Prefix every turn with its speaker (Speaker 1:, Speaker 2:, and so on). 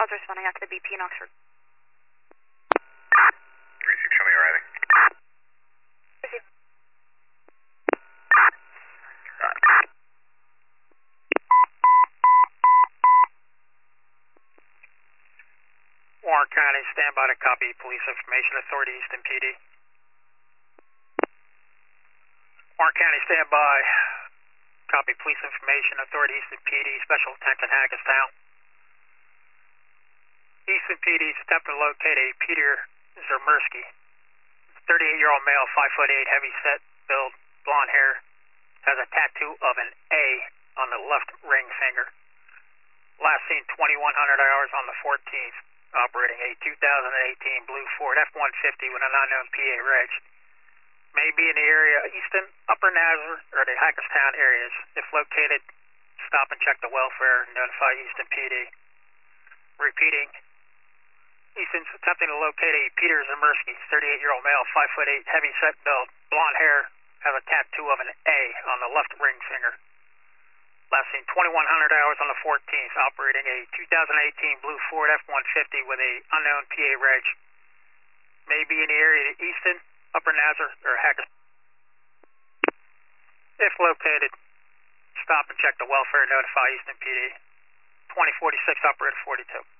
Speaker 1: Also responding out to the BP in Oxford.
Speaker 2: 36, show me arriving.
Speaker 1: Receive.
Speaker 3: Warren County, stand by to copy Police Information Authority, Easton PD. Warren County, stand by. Copy Police Information Authority, Easton PD, Special Attention Hackettstown. Easton PD is attempting to locate a Peter Zermersky, 38-year-old male, 5'8", heavy set build, blonde hair, has a tattoo of an A on the left ring finger. Last seen 2100 hours on the 14th, operating a 2018 blue Ford F-150 with an unknown PA reg. May be in the area of Easton, Upper Nazareth, or the Hackettstown areas. If located, stop and check the welfare and notify Easton PD. Repeating, Easton's attempting to locate a Peter Zermersky, 38-year-old male, 5'8", heavy set build, blonde hair, has a tattoo of an A on the left ring finger. Last seen 2100 hours on the 14th, operating a 2018 blue Ford F-150 with a unknown PA reg. May be in the area of Easton, Upper Nazareth, or Hackett. If located, stop and check the welfare and notify Easton PD. 2046, operator 42.